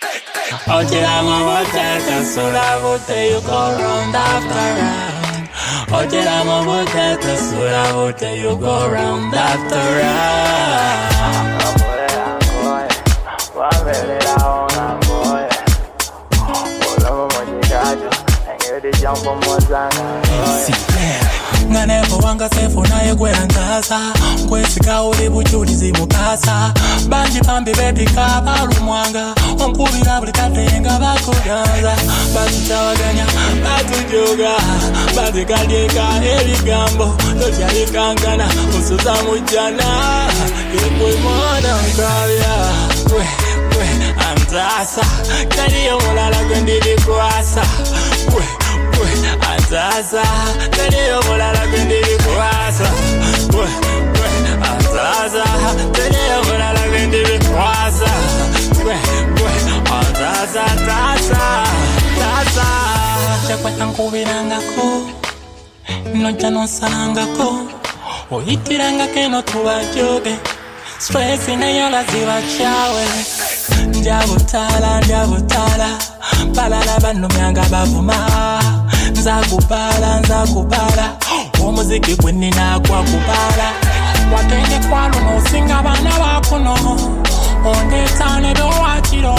Ojiramo boteta sura bote you go round after round. Ojiramo boteta sura bote you go round after round. Nganevo wanga sefu naye gwerantaza Kwesika uli buchulizi mukasa Banji pambi baby kabalu mwanga Onkubira buli katenga bakuganza Batutawaganya, batujoga Batikadyeka ebigambo Tokyalikankana, usuza mujana Yekwe mwana nkabya Gwe, antasa Kaliyo mulala gwendiri kwasa Gwe, antasa Kaliyo mulala gwendiri kwasa Gwe, antasa Kaliyo mulala gwendiri kwasa Gwe, antasa, tasa Chakwata nkubirangako Noja nosalangako Oyitiranga keno tubajoge Stress inayola ziba chawe Njabutala Balala bano myanga bavuma Nzakubala Omuziki gwenina kwa kubala Watenge kwalo nosinga bana bakuno Ondetane do wachiro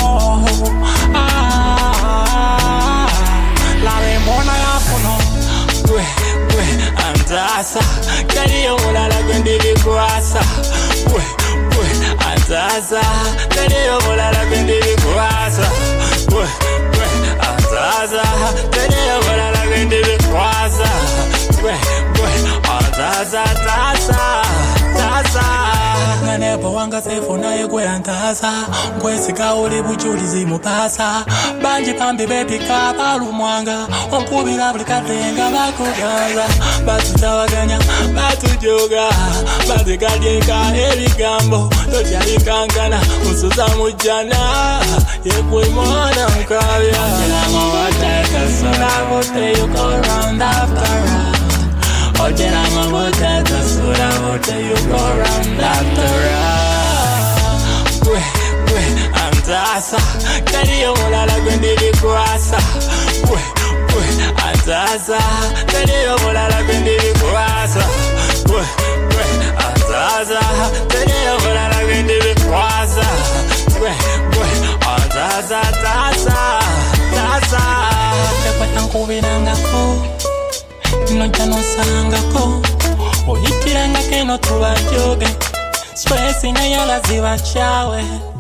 Lawe mona yakuno Gwe, antasa Kaliyo mulala gwendiri kwasa Gwe, antasa Kaliyo mulala gwendiri kwasa Gwe, antasa Kaliyo mulala gwendiri kwasa Gwe, antasa, tasa Nganepo wanga sefu naye gwerantaza Kwesika uli buchulizi mukasa Banji pambi baby kabalu mwanga Onkubira buli katenga bakuganza Batutawaganya, batujoga Batikadyeka ebigambo Tokyalikankana, usuza mujana Yekwe mwana nkabya Ojiramo boteta sura bote you go round after round Ojiramo boteta sura bote you go round after round Gwe, antasa Kaliyo mulala gwendiri kwasa Gwe, antasa Kaliyo mulala gwendiri kwasa Gwe, antasa Kaliyo mulala gwendiri kwasa Gwe, antasa, tasa Chakwata nkubirangako Noja nosalangako Oyitiranga keno tubajoge Stress inayola ziba chawe